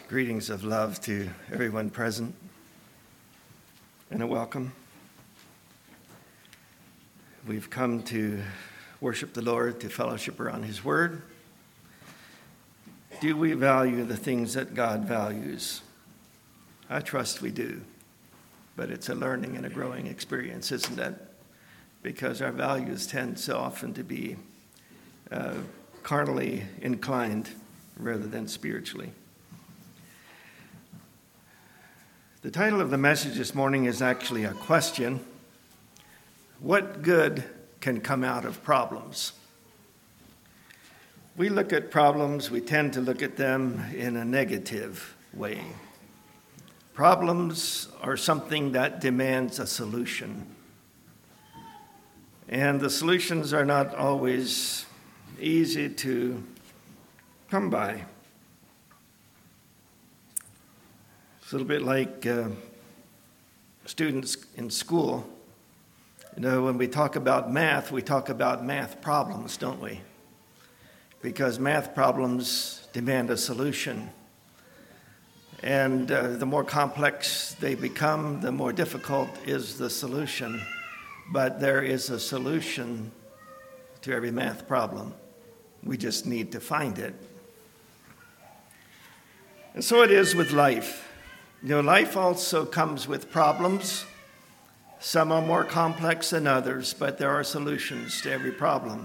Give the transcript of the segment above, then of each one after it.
Greetings of love to everyone present, and a welcome. We've come to worship the Lord, to fellowship around His Word. Do we value the things that God values? I trust we do, but it's a learning and a growing experience, isn't it? Because our values tend so often to be carnally inclined rather than spiritually. The title of the message this morning is actually a question. What good can come out of problems? We look at problems, we tend to look at them in a negative way. Problems are something that demands a solution. And the solutions are not always easy to come by. It's a little bit like students in school. You know, when we talk about math problems, don't we? Because math problems demand a solution. And the more complex they become, the more difficult is the solution. But there is a solution to every math problem. We just need to find it. And so it is with life. You know, life also comes with problems. Some are more complex than others, but there are solutions to every problem.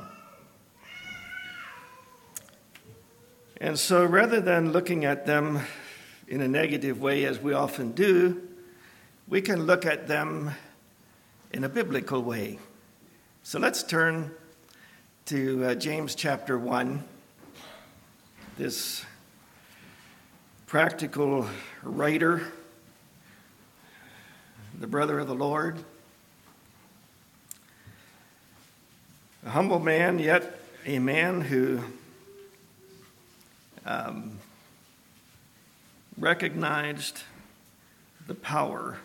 And so rather than looking at them in a negative way, as we often do, we can look at them in a biblical way. So let's turn to James chapter 1, this practical writer, the brother of the Lord, a humble man, yet a man who recognized the power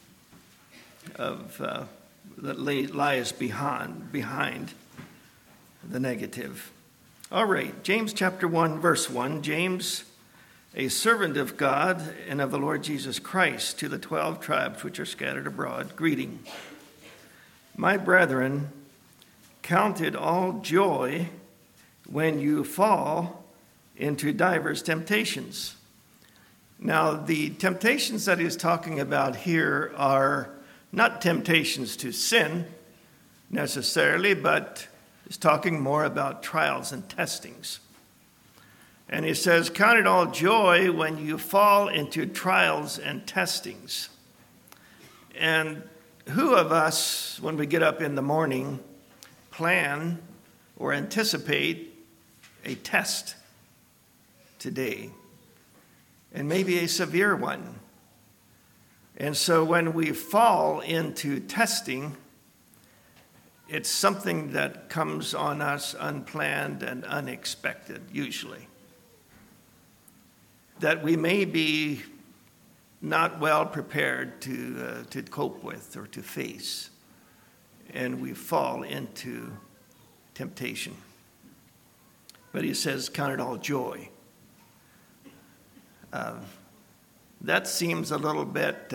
of that lies behind the negative. All right, James chapter 1, verse 1, James, a servant of God and of the Lord Jesus Christ, to the 12 tribes which are scattered abroad, greeting. My brethren, count it all joy when you fall into divers temptations. Now, the temptations that he's talking about here are not temptations to sin necessarily, but he's talking more about trials and testings. And he says, count it all joy when you fall into trials and testings. And who of us, when we get up in the morning, plan or anticipate a test today? And maybe a severe one. And so when we fall into testing, it's something that comes on us unplanned and unexpected, usually. That we may be not well prepared to cope with or to face, and we fall into temptation. But he says, count it all joy. That seems a little bit,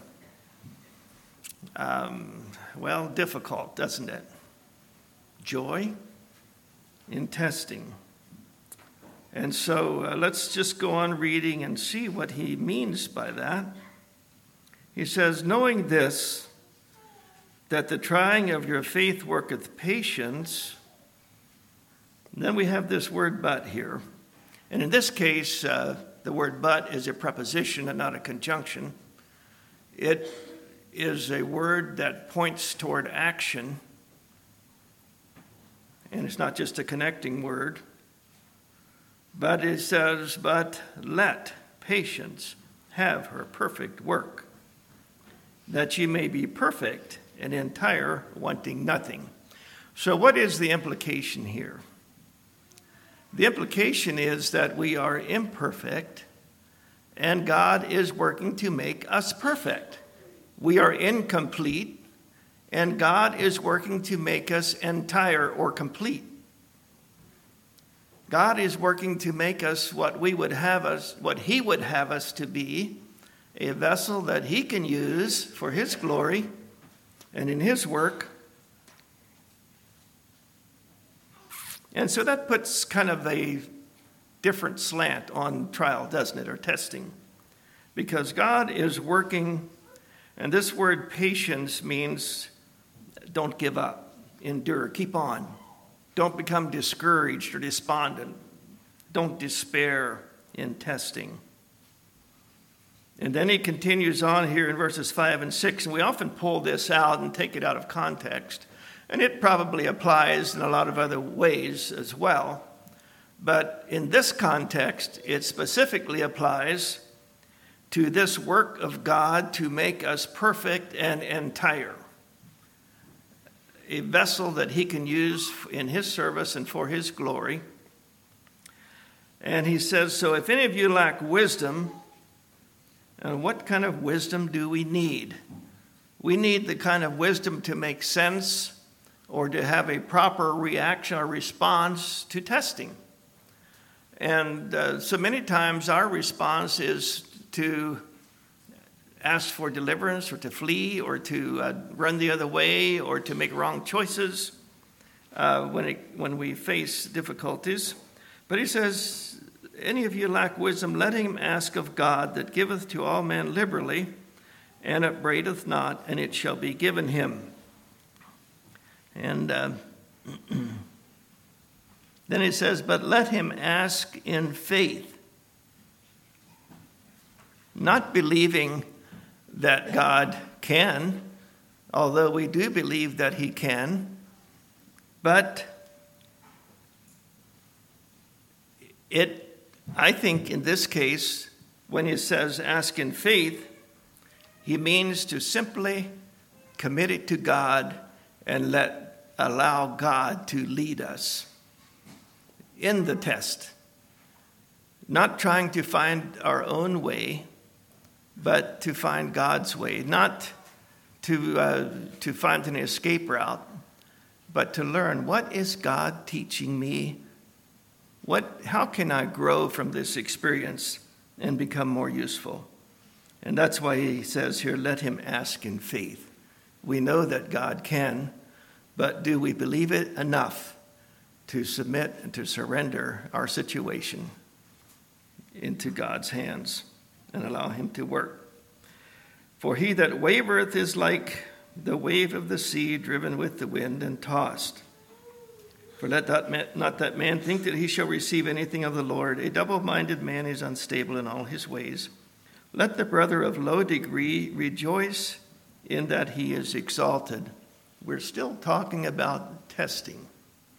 difficult, doesn't it? Joy in testing. And so let's just go on reading and see what he means by that. He says, knowing this, that the trying of your faith worketh patience. And then we have this word but here. And in this case, the word but is a preposition and not a conjunction. It is a word that points toward action. And it's not just a connecting word. But it says, but let patience have her perfect work, that ye may be perfect and entire, wanting nothing. So what is the implication here? The implication is that we are imperfect, and God is working to make us perfect. We are incomplete, and God is working to make us entire or complete. God is working to make us what He would have us to be, a vessel that He can use for His glory and in His work. And so that puts kind of a different slant on trial, doesn't it, or testing? Because God is working, and this word patience means don't give up, endure, keep on. Don't become discouraged or despondent. Don't despair in testing. And then he continues on here in verses 5 and 6, and we often pull this out and take it out of context. And it probably applies in a lot of other ways as well. But in this context, it specifically applies to this work of God to make us perfect and entire. A vessel that He can use in His service and for His glory. And he says, so if any of you lack wisdom, what kind of wisdom do we need? We need the kind of wisdom to make sense or to have a proper reaction or response to testing. And so many times our response is to ask for deliverance or to flee or to run the other way or to make wrong choices when we face difficulties. But he says, any of you lack wisdom, let him ask of God that giveth to all men liberally and upbraideth not, and it shall be given him. And then he says, but let him ask in faith, not believing that God can, although we do believe that He can, but I think in this case, when he says ask in faith, he means to simply commit it to God and allow God to lead us in the test. Not trying to find our own way, but to find God's way. Not to find an escape route, but to learn, what is God teaching me? How can I grow from this experience and become more useful? And that's why he says here, let him ask in faith. We know that God can, but do we believe it enough to submit and to surrender our situation into God's hands and allow him to work? For he that wavereth is like the wave of the sea driven with the wind and tossed. For let not that man think that he shall receive anything of the Lord. A double-minded man is unstable in all his ways. Let the brother of low degree rejoice in that he is exalted. We're still talking about testing.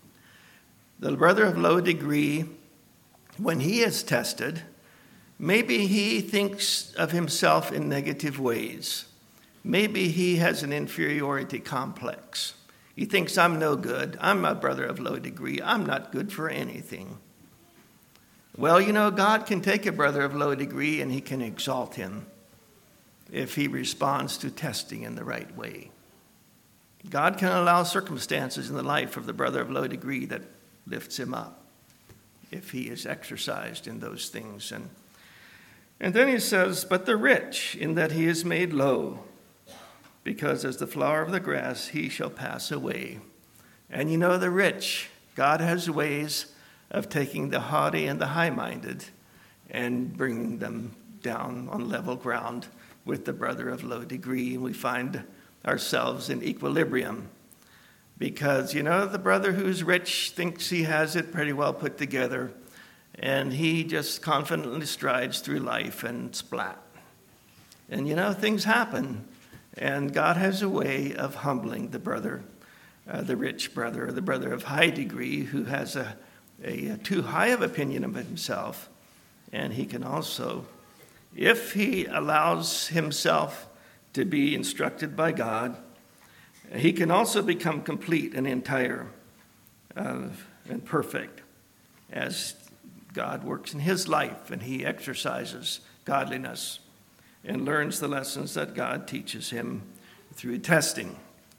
The brother of low degree, when he is tested, maybe he thinks of himself in negative ways. Maybe he has an inferiority complex. He thinks, I'm no good. I'm a brother of low degree. I'm not good for anything. Well, God can take a brother of low degree and he can exalt him if he responds to testing in the right way. God can allow circumstances in the life of the brother of low degree that lifts him up if he is exercised in those things. And then he says, but the rich, in that he is made low, because as the flower of the grass, he shall pass away. And the rich, God has ways of taking the haughty and the high-minded and bringing them down on level ground with the brother of low degree. And we find ourselves in equilibrium because, the brother who's rich thinks he has it pretty well put together, and he just confidently strides through life and splat. And, things happen. And God has a way of humbling the brother, the rich brother, or the brother of high degree who has a too high of opinion of himself. And he can also, if he allows himself to be instructed by God, he can also become complete and entire and perfect as God works in his life and he exercises godliness and learns the lessons that God teaches him through testing.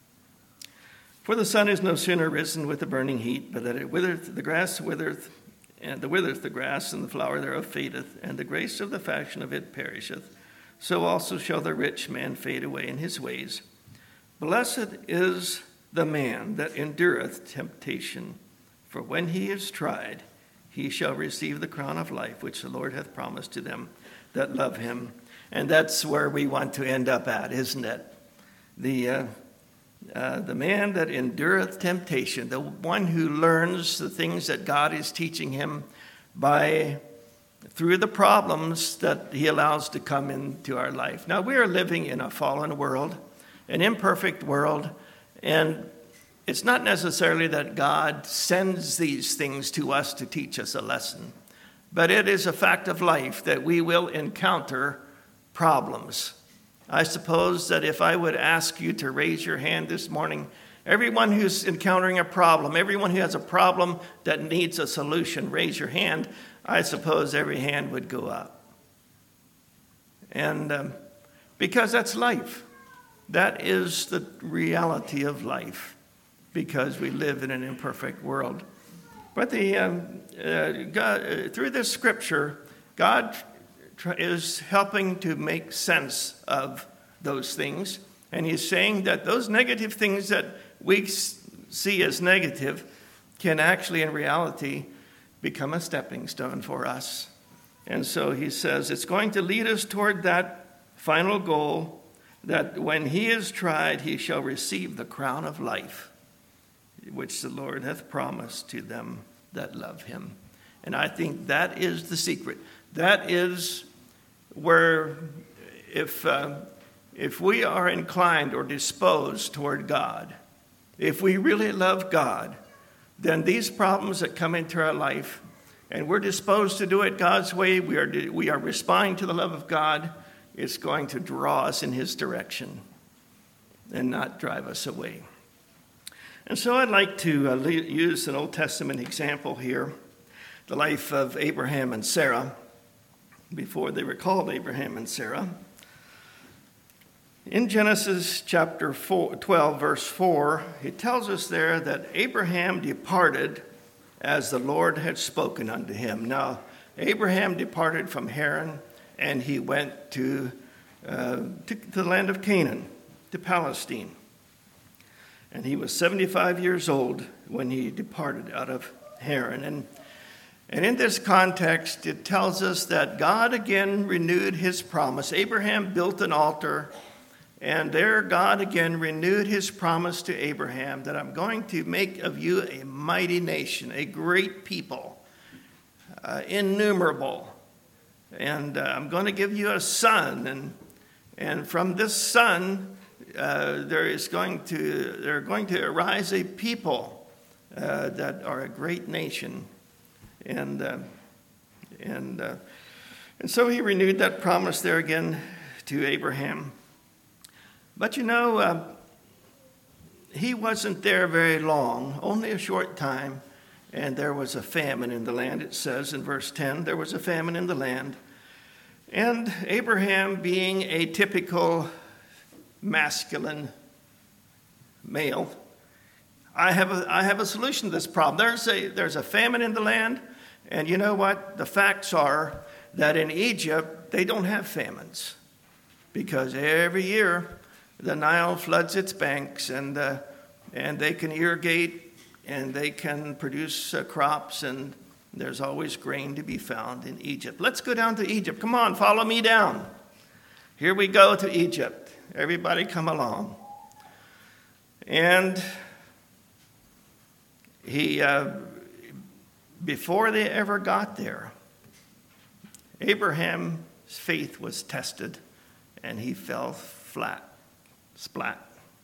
For the sun is no sooner risen with the burning heat, but that it withereth, the grass withereth, and the withereth the grass, and the flower thereof fadeth, and the grace of the fashion of it perisheth. So also shall the rich man fade away in his ways. Blessed is the man that endureth temptation, for when he is tried, he shall receive the crown of life, which the Lord hath promised to them that love him. And that's where we want to end up at, isn't it? The man that endureth temptation, the one who learns the things that God is teaching him through the problems that he allows to come into our life. Now, we are living in a fallen world, an imperfect world, and it's not necessarily that God sends these things to us to teach us a lesson, but it is a fact of life that we will encounter problems. I suppose that if I would ask you to raise your hand this morning, everyone who's encountering a problem, everyone who has a problem that needs a solution, raise your hand. I suppose every hand would go up. And because that's life. That is the reality of life, because we live in an imperfect world. But God, through this scripture, God is helping to make sense of those things. And he's saying that those negative things that we see as negative can actually, in reality, become a stepping stone for us. And so he says it's going to lead us toward that final goal, that when he is tried, he shall receive the crown of life, which the Lord hath promised to them that love him. And I think that is the secret. That is where, if we are inclined or disposed toward God, if we really love God, then these problems that come into our life, and we're disposed to do it God's way, we are responding to the love of God, it's going to draw us in his direction and not drive us away. And so I'd like to use an Old Testament example here, the life of Abraham and Sarah, before they were called Abraham and Sarah. In Genesis chapter 12, verse 4, it tells us there that Abraham departed as the Lord had spoken unto him. Now, Abraham departed from Haran, and he went to the land of Canaan, to Palestine. And he was 75 years old when he departed out of Haran. And in this context, it tells us that God again renewed his promise. Abraham built an altar, and there God again renewed his promise to Abraham that I'm going to make of you a mighty nation, a great people, innumerable. And I'm going to give you a son, and from this son there are going to arise a people that are a great nation. And so he renewed that promise there again to Abraham. But he wasn't there very long, only a short time, and there was a famine in the land. It says in verse 10, there was a famine in the land. And Abraham, being a typical masculine male, I have a solution to this problem. There's a famine in the land, and you know what? The facts are that in Egypt, they don't have famines, because every year the Nile floods its banks, and they can irrigate, and they can produce crops, and there's always grain to be found in Egypt. Let's go down to Egypt. Come on, follow me down. Here we go to Egypt. Everybody come along. And before they ever got there, Abraham's faith was tested, and he fell splat.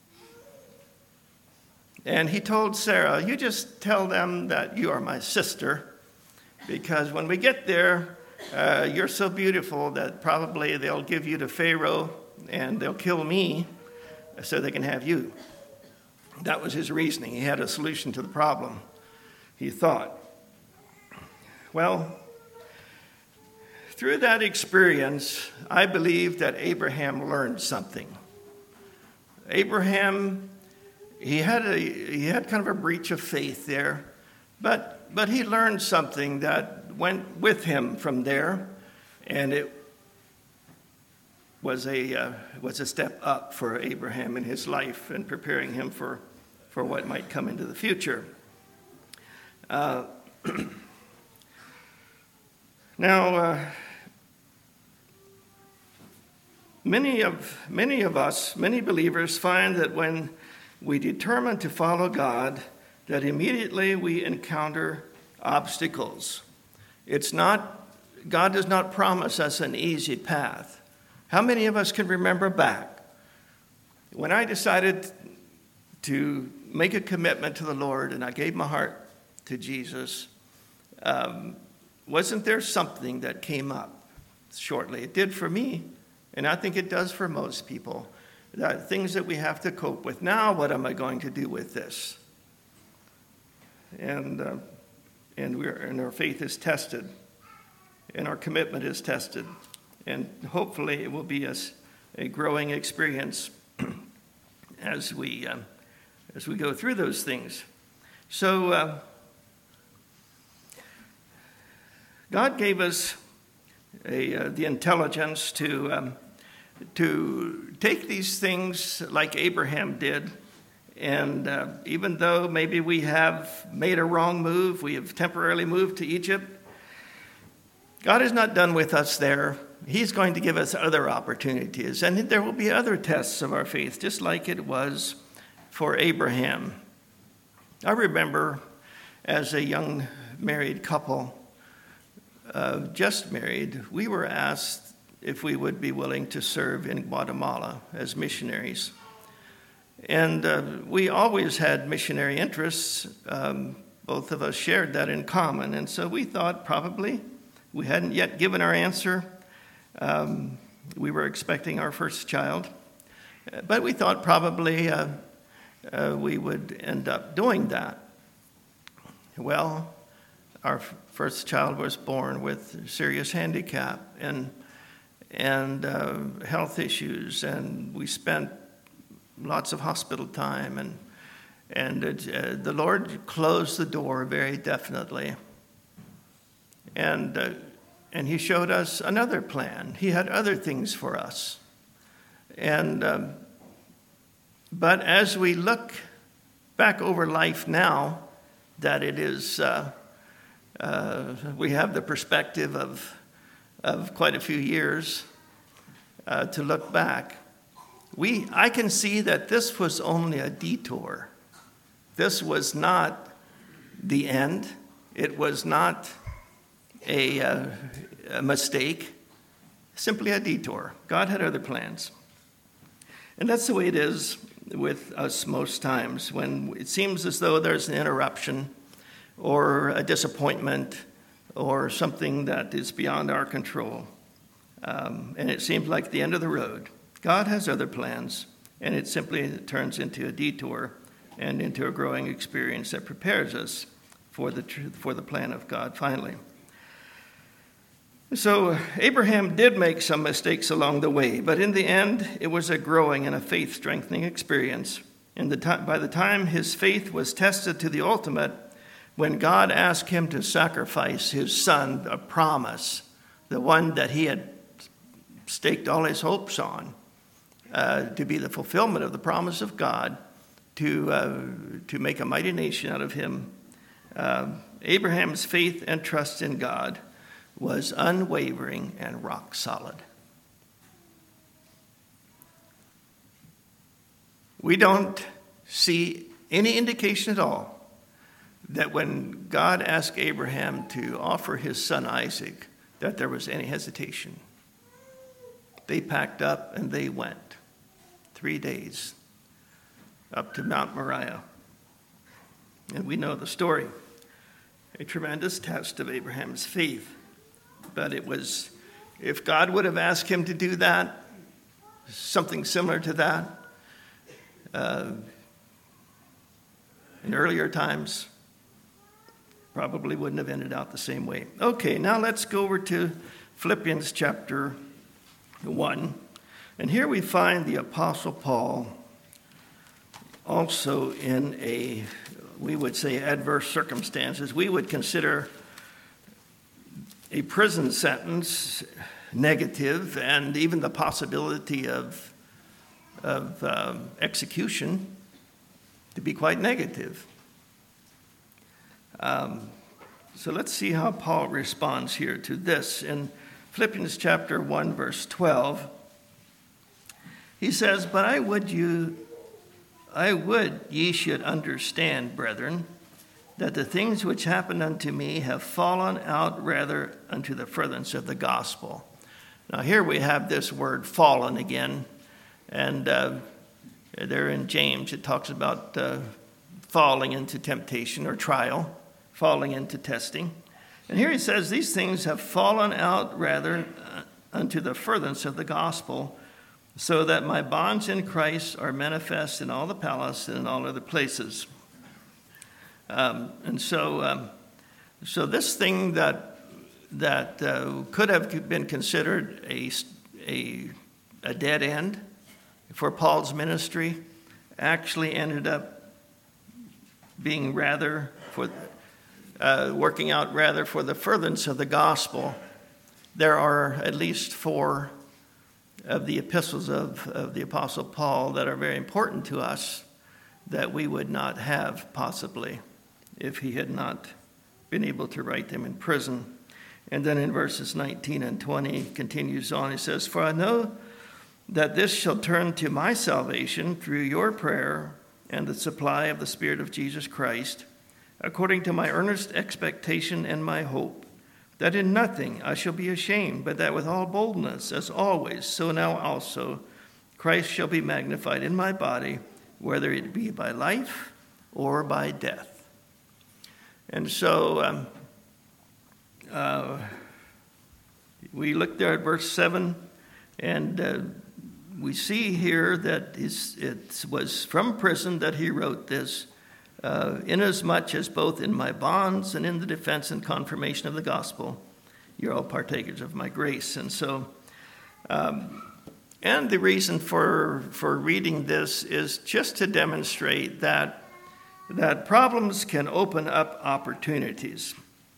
And he told Sarah, you just tell them that you are my sister, because when we get there, you're so beautiful that probably they'll give you to Pharaoh, and they'll kill me so they can have you. That was his reasoning. He had a solution to the problem, he thought. Well, through that experience, I believe that Abraham learned something. Abraham, he had kind of a breach of faith there, But he learned something that went with him from there, and it was a step up for Abraham in his life and preparing him for what might come into the future. Now, many of us, many believers, find that when we determine to follow God, that immediately we encounter obstacles. God does not promise us an easy path. How many of us can remember back when I decided to make a commitment to the Lord and I gave my heart to Jesus? Wasn't there something that came up shortly? It did for me, and I think it does for most people. That things that we have to cope with. Now, what am I going to do with this? And our faith is tested, and our commitment is tested, and hopefully it will be a growing experience as we go through those things. So God gave us the intelligence to take these things like Abraham did. And even though maybe we have made a wrong move, we have temporarily moved to Egypt, God is not done with us there. He's going to give us other opportunities. And there will be other tests of our faith, just like it was for Abraham. I remember as a young married couple, just married, we were asked if we would be willing to serve in Guatemala as missionaries. And we always had missionary interests. Both of us shared that in common. And so we thought probably, we hadn't yet given our answer. We were expecting our first child. But we thought probably we would end up doing that. Well, our first child was born with serious handicap and health issues, and we spent lots of hospital time, and the Lord closed the door very definitely, and He showed us another plan. He had other things for us, and but as we look back over life now, that it is we have the perspective of quite a few years to look back. I can see that this was only a detour. This was not the end. It was not a mistake, simply a detour. God had other plans. And that's the way it is with us most times, when it seems as though there's an interruption or a disappointment or something that is beyond our control. And it seems like the end of the road. God has other plans, and it simply turns into a detour and into a growing experience that prepares us for the plan of God finally. So Abraham did make some mistakes along the way, but in the end, it was a growing and a faith-strengthening experience. And by the time his faith was tested to the ultimate, when God asked him to sacrifice his son, a promise, the one that he had staked all his hopes on, to be the fulfillment of the promise of God, to make a mighty nation out of him, Abraham's faith and trust in God was unwavering and rock solid. We don't see any indication at all that when God asked Abraham to offer his son Isaac, that there was any hesitation. They packed up and they went. 3 days up to Mount Moriah. And we know the story. A tremendous test of Abraham's faith. But it was, if God would have asked him to do that, something similar to that, in earlier times, probably wouldn't have ended out the same way. Okay, now let's go over to Philippians chapter 1. And here we find the Apostle Paul also in a we would say adverse circumstances, we would consider a prison sentence negative, and even the possibility of execution to be quite negative. So let's see how Paul responds here to this. In Philippians chapter 1, verse 12, he says, "But I would ye should understand, brethren, that the things which happened unto me have fallen out rather unto the furtherance of the gospel." Now here we have this word fallen again, and there in James it talks about falling into temptation or trial, falling into testing. And here he says, these things have fallen out rather unto the furtherance of the gospel, so that my bonds in Christ are manifest in all the palace and in all other places. So this thing that could have been considered a dead end for Paul's ministry actually ended up being rather for working out rather for the furtherance of the gospel. There are at least 4 of the epistles of the Apostle Paul that are very important to us that we would not have possibly if he had not been able to write them in prison. And then in verses 19 and 20, he continues on. He says, "For I know that this shall turn to my salvation through your prayer and the supply of the Spirit of Jesus Christ, according to my earnest expectation and my hope, that in nothing I shall be ashamed, but that with all boldness, as always, so now also, Christ shall be magnified in my body, whether it be by life or by death." And so we look there at verse 7, and we see here that it was from prison that he wrote this, "Inasmuch as both in my bonds and in the defense and confirmation of the gospel, you're all partakers of my grace." And so, and the reason for reading this is just to demonstrate that problems can open up opportunities.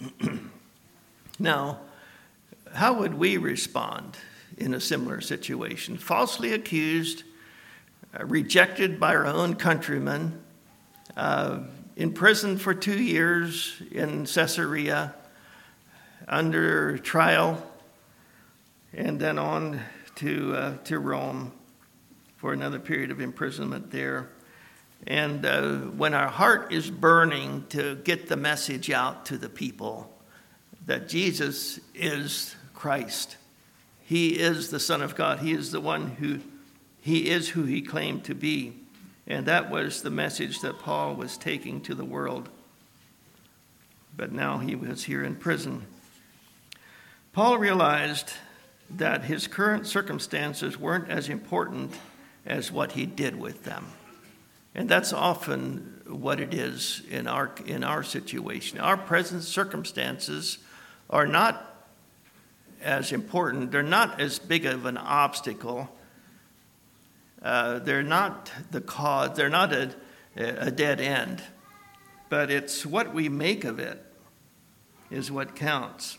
Now, how would we respond in a similar situation? Falsely accused, rejected by our own countrymen, imprisoned for 2 years in Caesarea, under trial, and then on to Rome for another period of imprisonment there. And when our heart is burning to get the message out to the people that Jesus is Christ, he is the Son of God, he is the one he is who he claimed to be. And that was the message that Paul was taking to the world. But now he was here in prison. Paul realized that his current circumstances weren't as important as what he did with them. And that's often what it is in our situation. Our present circumstances are not as important. They're not as big of an obstacle. They're not the cause. They're not a dead end. But it's what we make of it is what counts.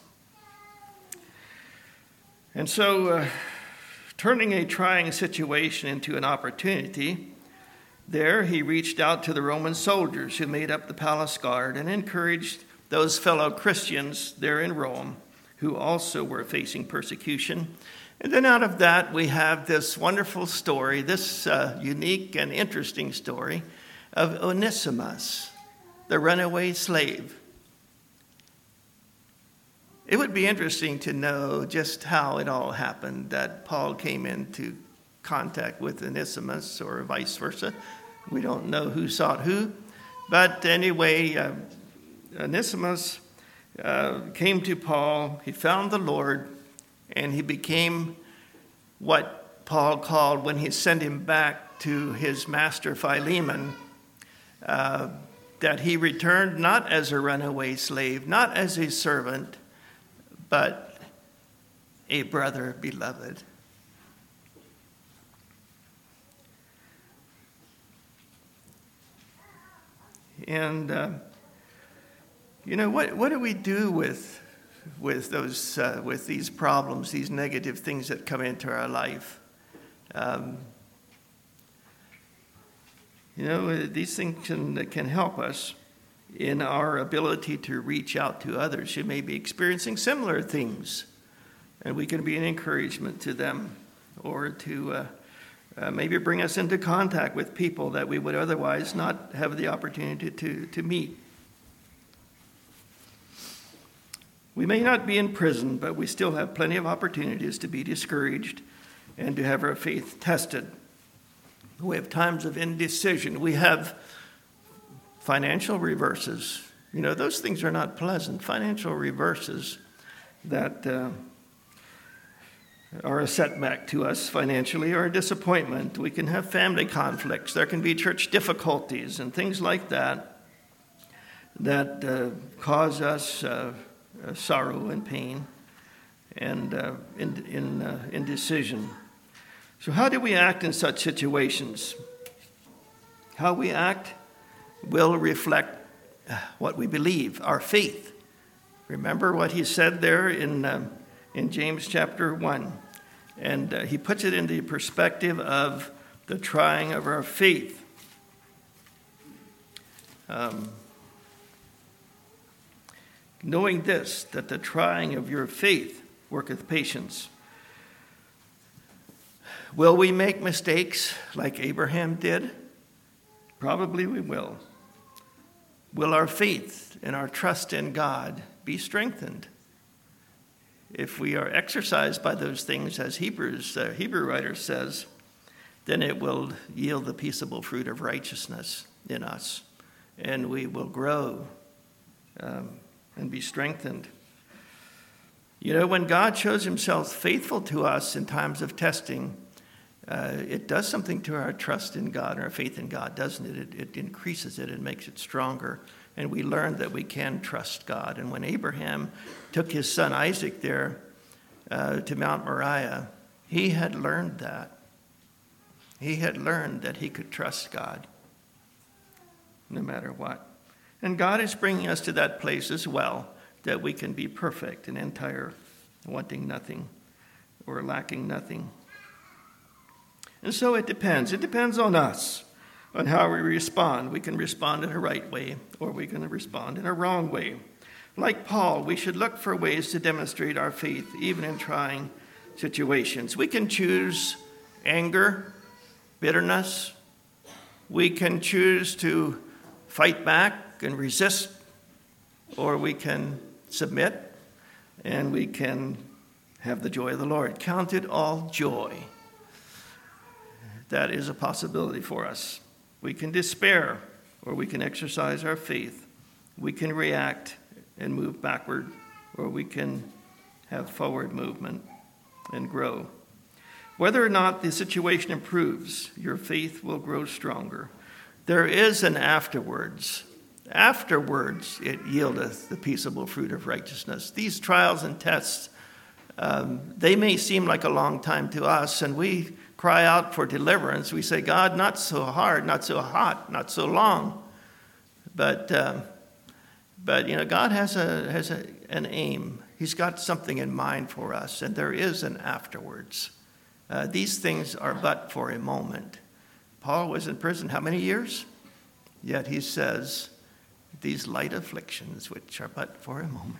And so turning a trying situation into an opportunity, there he reached out to the Roman soldiers who made up the palace guard and encouraged those fellow Christians there in Rome who also were facing persecution. And then out of that, we have this wonderful story, this unique and interesting story of Onesimus, the runaway slave. It would be interesting to know just how it all happened, that Paul came into contact with Onesimus or vice versa. We don't know who sought who. But anyway, Onesimus came to Paul. He found the Lord, and he became what Paul called, when he sent him back to his master Philemon, that he returned not as a runaway slave, not as a servant, but a brother beloved. And, what do we do with these problems, these negative things that come into our life? These things can help us in our ability to reach out to others who may be experiencing similar things. And we can be an encouragement to them, or to maybe bring us into contact with people that we would otherwise not have the opportunity to meet. We may not be in prison, but we still have plenty of opportunities to be discouraged and to have our faith tested. We have times of indecision. We have financial reverses. Those things are not pleasant. Financial reverses that are a setback to us financially, or a disappointment. We can have family conflicts. There can be church difficulties and things like that cause us sorrow and pain and indecision. So how do we act in such situations? How we act will reflect what we believe, our faith. Remember what he said there in James chapter 1. And he puts it in the perspective of the trying of our faith. Knowing this, that the trying of your faith worketh patience. Will we make mistakes like Abraham did? Probably we will. Will our faith and our trust in God be strengthened? If we are exercised by those things, as Hebrew writer says, then it will yield the peaceable fruit of righteousness in us, and we will grow and be strengthened. When God shows himself faithful to us in times of testing, it does something to our trust in God and our faith in God, doesn't it? It increases it and makes it stronger. And we learn that we can trust God. And when Abraham took his son Isaac there to Mount Moriah, he had learned that. He had learned that he could trust God no matter what. And God is bringing us to that place as well, that we can be perfect and entire, wanting nothing or lacking nothing. And so it depends. It depends on us, on how we respond. We can respond in a right way, or we can respond in a wrong way. Like Paul, we should look for ways to demonstrate our faith, even in trying situations. We can choose anger, bitterness. We can choose to fight back and resist, or we can submit, and we can have the joy of the Lord. Count it all joy. That is a possibility for us. We can despair, or we can exercise our faith. We can react and move backward, or we can have forward movement and grow. Whether or not the situation improves, your faith will grow stronger. There is an afterwards. Afterwards, it yieldeth the peaceable fruit of righteousness. These trials and tests, they may seem like a long time to us, and we cry out for deliverance. We say, God, not so hard, not so hot, not so long. But God has an aim. He's got something in mind for us, and there is an afterwards. These things are but for a moment. Paul was in prison how many years? Yet he says, these light afflictions, which are but for a moment.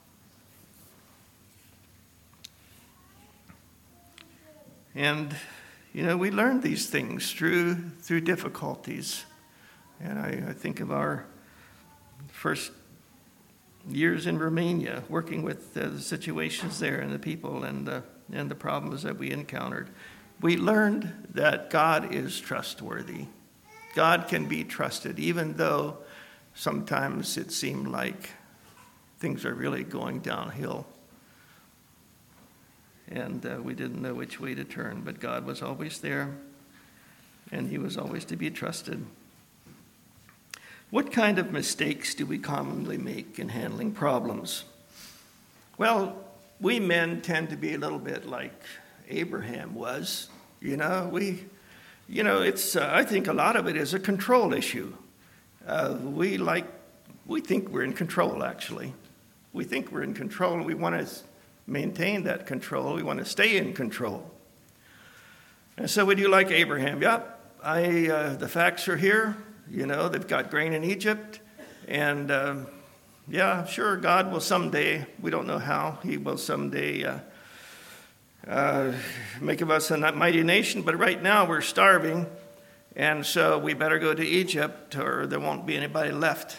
And, we learn these things through difficulties. And I think of our first years in Romania, working with the situations there and the people and the problems that we encountered. We learned that God is trustworthy. God can be trusted, even though sometimes it seemed like things are really going downhill. And we didn't know which way to turn, but God was always there, and he was always to be trusted. What kind of mistakes do we commonly make in handling problems? Well, we men tend to be a little bit like Abraham was. I think a lot of it is a control issue. we think we're in control, actually. We think we're in control, and we want to maintain that control. We want to stay in control. And so we do like Abraham. Yep, the facts are here. They've got grain in Egypt. And, sure, God will someday, we don't know how, he will someday make of us a mighty nation. But right now we're starving. And so we better go to Egypt or there won't be anybody left.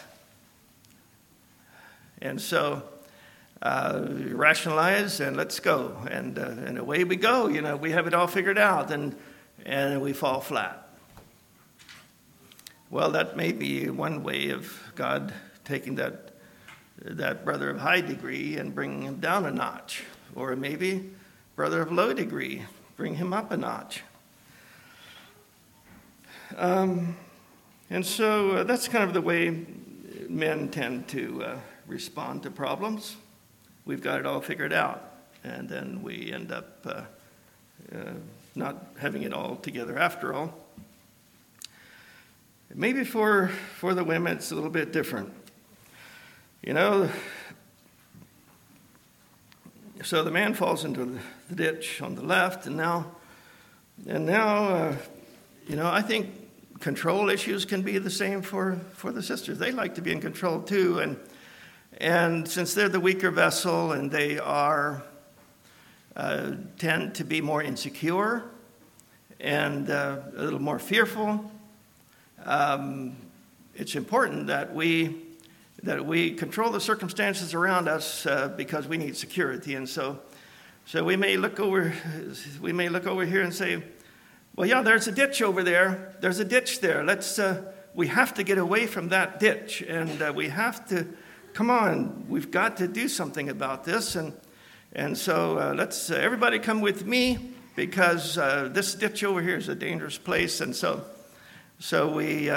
And so rationalize and let's go. And away we go. We have it all figured out and we fall flat. Well, that may be one way of God taking that brother of high degree and bringing him down a notch. Or maybe brother of low degree, bring him up a notch. And so that's kind of the way men tend to respond to problems. We've got it all figured out, and then we end up not having it all together after all. Maybe for the women it's a little bit different. So the man falls into the ditch on the left, and now I think control issues can be the same for the sisters. They like to be in control too, and since they're the weaker vessel and they are tend to be more insecure and a little more fearful, it's important that we control the circumstances around us because we need security. And so we may look over here and say, well, yeah, there's a ditch over there. There's a ditch there. We have to get away from that ditch, and we have to. Come on, we've got to do something about this, and so let's everybody come with me because this ditch over here is a dangerous place, and so we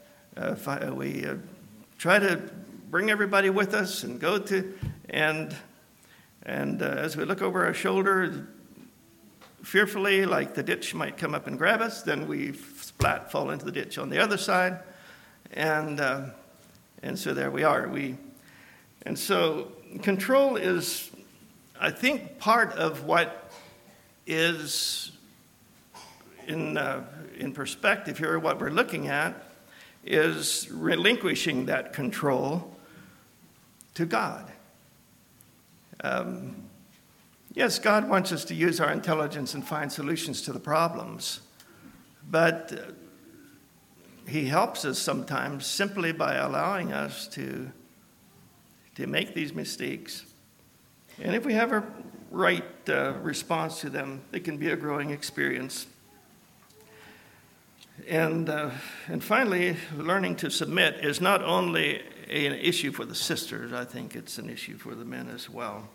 try to bring everybody with us and go to and as we look over our shoulder, fearfully, like the ditch might come up and grab us, then we fall into the ditch on the other side, and so there we are. And so control is, I think, part of what is in perspective here. What we're looking at is relinquishing that control to God. Yes, God wants us to use our intelligence and find solutions to the problems, but he helps us sometimes simply by allowing us to make these mistakes. And if we have a right response to them, it can be a growing experience. And finally, learning to submit is not only an issue for the sisters, I think it's an issue for the men as well.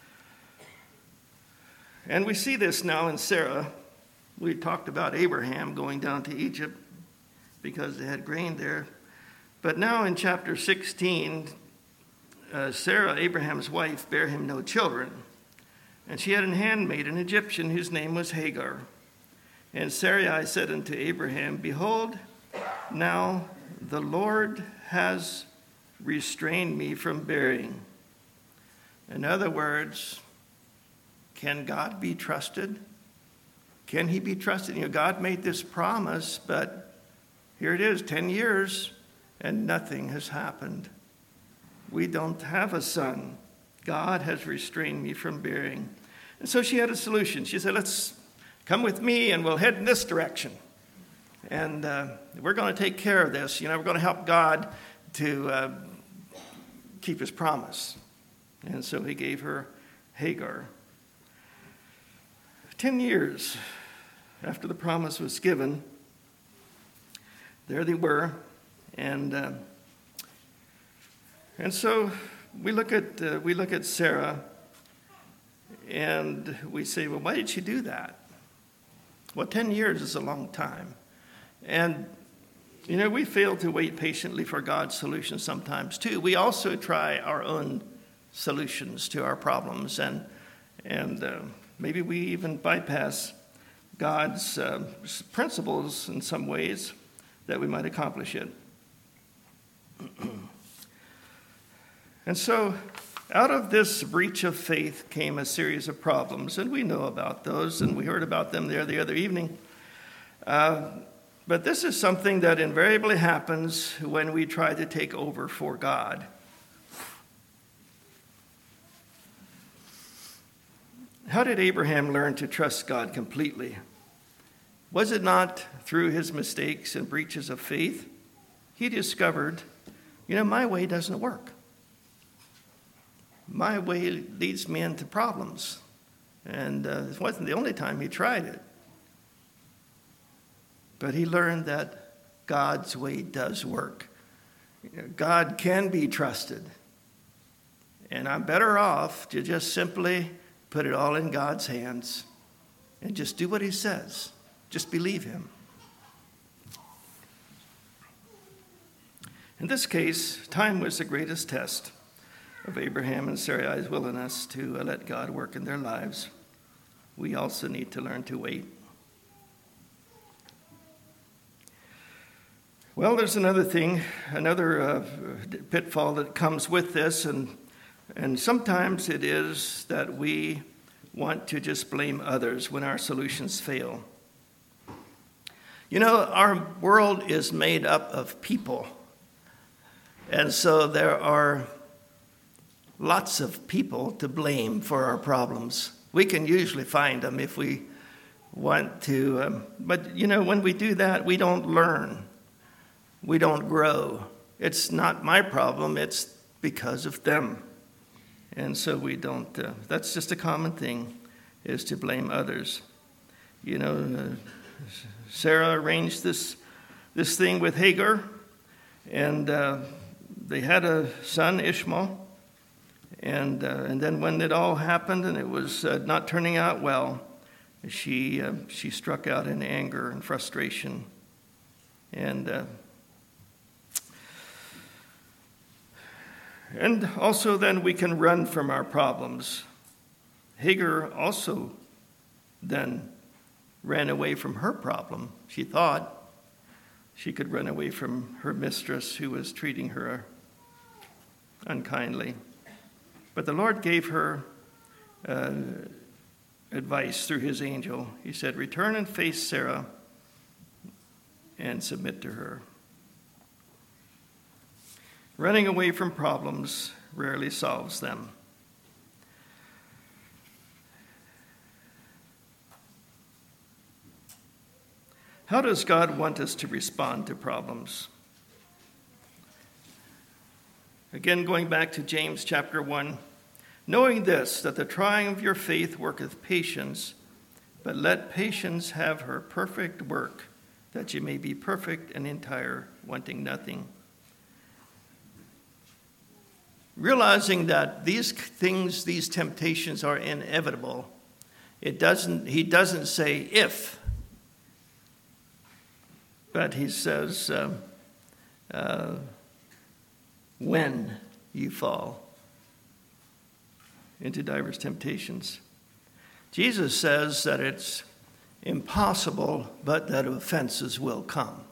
And we see this now in Sarah. We talked about Abraham going down to Egypt because they had grain there. But now in chapter 16, Sarah, Abraham's wife, bare him no children. And she had an handmaid, an Egyptian, whose name was Hagar. And Sarai said unto Abraham, behold, now the Lord has restrained me from bearing. In other words, can God be trusted? Can he be trusted? God made this promise, but here it is, 10 years, and nothing has happened. We don't have a son. God has restrained me from bearing. And so she had a solution. She said, let's come with me and we'll head in this direction. And we're going to take care of this. We're going to help God to keep his promise. And so he gave her Hagar. 10 years after the promise was given, there they were. And so we look at Sarah, and we say, well, why did she do that? Well, 10 years is a long time. And, we fail to wait patiently for God's solutions sometimes, too. We also try our own solutions to our problems, and maybe we even bypass God's principles in some ways that we might accomplish it. And so out of this breach of faith came a series of problems, and we know about those, and we heard about them there the other evening. But this is something that invariably happens when we try to take over for God. How did Abraham learn to trust God completely? Was it not through his mistakes and breaches of faith? He discovered, my way doesn't work. My way leads me into problems. And it wasn't the only time he tried it. But he learned that God's way does work. God can be trusted. And I'm better off to just simply put it all in God's hands and just do what he says. Just believe him. In this case, time was the greatest test of Abraham and Sarai's willingness to let God work in their lives. We also need to learn to wait. Well, there's another thing, another pitfall that comes with this, and sometimes it is that we want to just blame others when our solutions fail. Our world is made up of people, and so there are lots of people to blame for our problems. We can usually find them if we want to, but when we do that, we don't learn. We don't grow. It's not my problem, it's because of them. And so we don't, that's just a common thing, is to blame others. Sarah arranged this thing with Hagar, and they had a son, Ishmael. And then when it all happened and it was not turning out well, she struck out in anger and frustration. And also then we can run from our problems. Hagar also then ran away from her problem. She thought she could run away from her mistress who was treating her unkindly. But the Lord gave her advice through his angel. He said, "Return and face Sarah and submit to her." Running away from problems rarely solves them. How does God want us to respond to problems? Again, going back to James chapter 1, knowing this, that the trying of your faith worketh patience, but let patience have her perfect work, that you may be perfect and entire, wanting nothing. Realizing that these things, these temptations are inevitable, he doesn't say if, but he says when you fall into diverse temptations. Jesus says that it's impossible, but that offenses will come.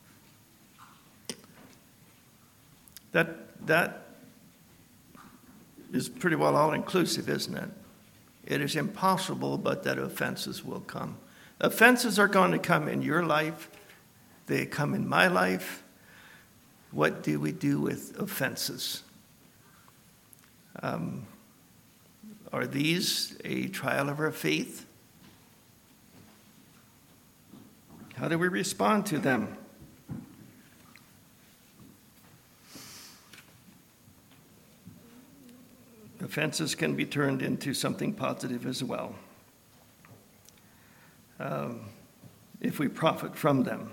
That is pretty well all-inclusive, isn't it? It is impossible, but that offenses will come. Offenses are going to come in your life. They come in my life. What do we do with offenses? Are these a trial of our faith? How do we respond to them? Offenses can be turned into something positive as well, if we profit from them.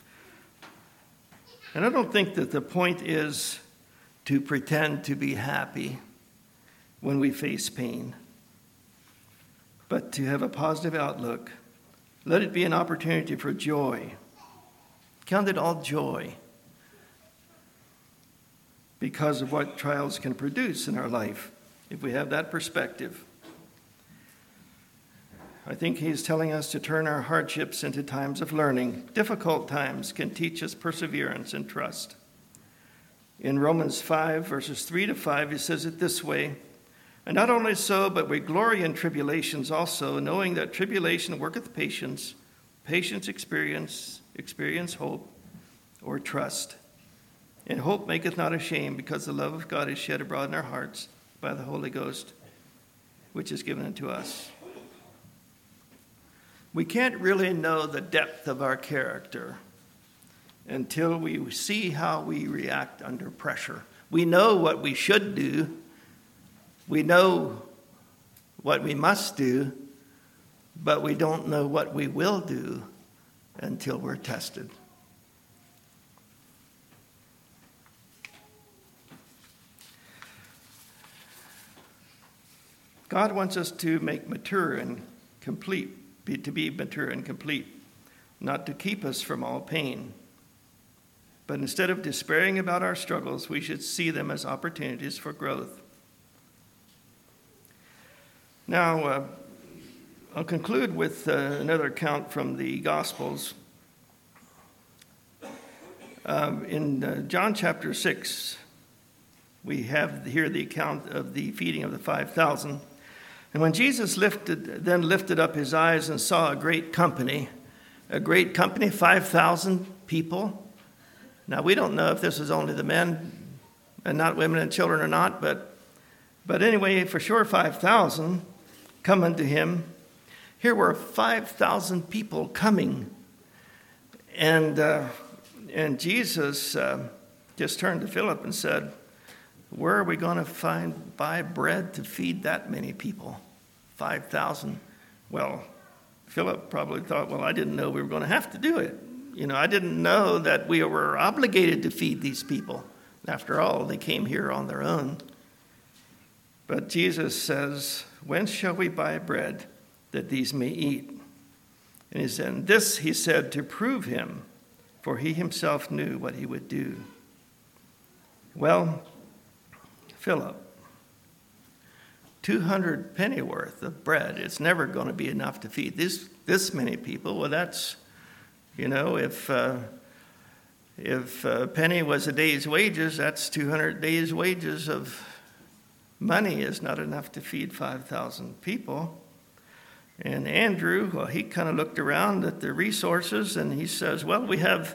And I don't think that the point is to pretend to be happy when we face pain, but to have a positive outlook. Let it be an opportunity for joy. Count it all joy because of what trials can produce in our life, if we have that perspective. I think he's telling us to turn our hardships into times of learning. Difficult times can teach us perseverance and trust. In Romans 5, verses 3 to 5, he says it this way, "And not only so, but we glory in tribulations also, knowing that tribulation worketh patience, patience experience hope, or trust. And hope maketh not ashamed, because the love of God is shed abroad in our hearts by the Holy Ghost, which is given unto us." We can't really know the depth of our character until we see how we react under pressure. We know what we should do. We know what we must do, but we don't know what we will do until we're tested. God wants us to make mature and complete, to be mature and complete, not to keep us from all pain. But instead of despairing about our struggles, we should see them as opportunities for growth. Now, I'll conclude with another account from the Gospels. In John chapter 6, we have here the account of the feeding of the 5,000. And when Jesus then lifted up his eyes and saw a great company, 5,000 people. Now, we don't know if this is only the men and not women and children or not, but anyway, for sure 5,000 coming to him. Here were 5,000 people coming. And Jesus just turned to Philip and said, "Where are we going to buy bread to feed that many people? 5,000. Well, Philip probably thought, well, I didn't know we were going to have to do it. I didn't know that we were obligated to feed these people. After all, they came here on their own. But Jesus says, "Whence shall we buy bread that these may eat?" And he said, this he said to prove him, for he himself knew what he would do. Well, Philip, 200 pennyworth of bread, it's never going to be enough to feed this many people. Well, that's, if a penny was a day's wages, that's 200 days' wages of money is not enough to feed 5,000 people. And Andrew, well, he kind of looked around at the resources and he says, well, we have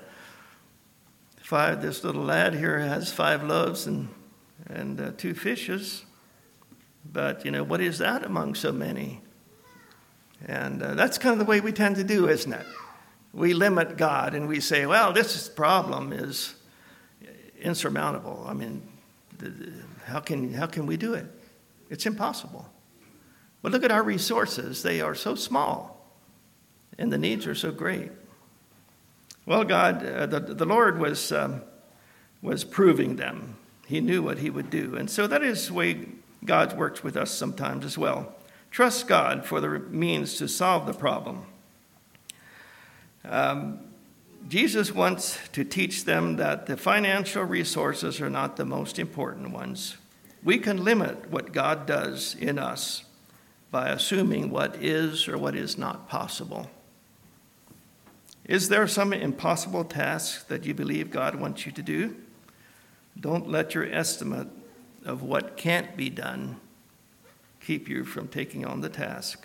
this little lad here has 5 loaves and 2 fishes. But, what is that among so many? And that's kind of the way we tend to do, isn't it? We limit God and we say, well, this problem is insurmountable. I mean, how can we do it? It's impossible. But look at our resources. They are so small, and the needs are so great. Well, God, the Lord was proving them. He knew what he would do. And so that is the way God works with us sometimes as well. Trust God for the means to solve the problem. Jesus wants to teach them that the financial resources are not the most important ones. We can limit what God does in us by assuming what is or what is not possible. Is there some impossible task that you believe God wants you to do? Don't let your estimate of what can't be done keep you from taking on the task.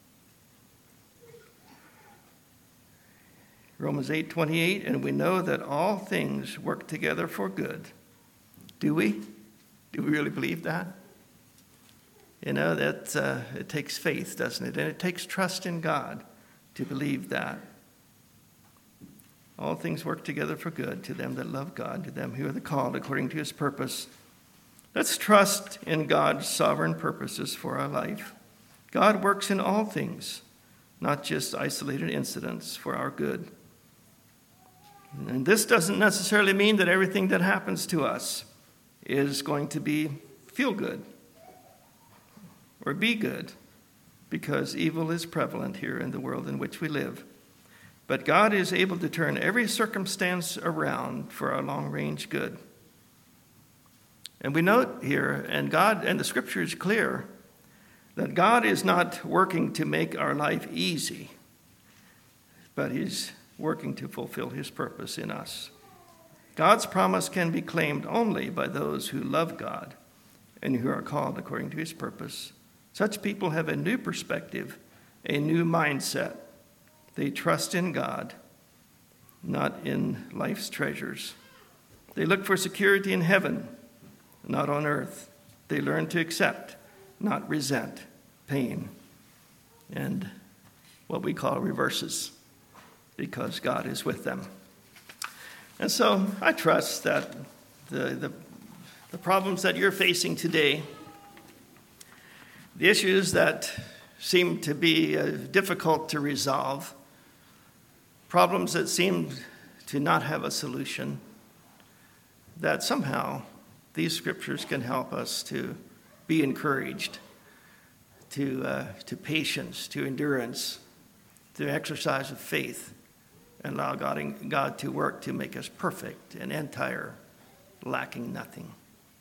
Romans 8:28, and we know that all things work together for good. Do we? Do we really believe that? That it takes faith, doesn't it? And it takes trust in God to believe that. All things work together for good to them that love God, to them who are the called according to his purpose. Let's trust in God's sovereign purposes for our life. God works in all things, not just isolated incidents, for our good. And this doesn't necessarily mean that everything that happens to us is going to feel good or be good, because evil is prevalent here in the world in which we live. But God is able to turn every circumstance around for our long-range good. And we note here, and the scripture is clear, that God is not working to make our life easy, but he's working to fulfill his purpose in us. God's promise can be claimed only by those who love God and who are called according to his purpose. Such people have a new perspective, a new mindset. They trust in God, not in life's treasures. They look for security in heaven, not on earth. They learn to accept, not resent, pain and what we call reverses, because God is with them. And so I trust that the problems that you're facing today, the issues that seem to be difficult to resolve, problems that seem to not have a solution, that somehow these scriptures can help us to be encouraged, to patience, to endurance, to exercise of faith, and allow God to work to make us perfect and entire, lacking nothing.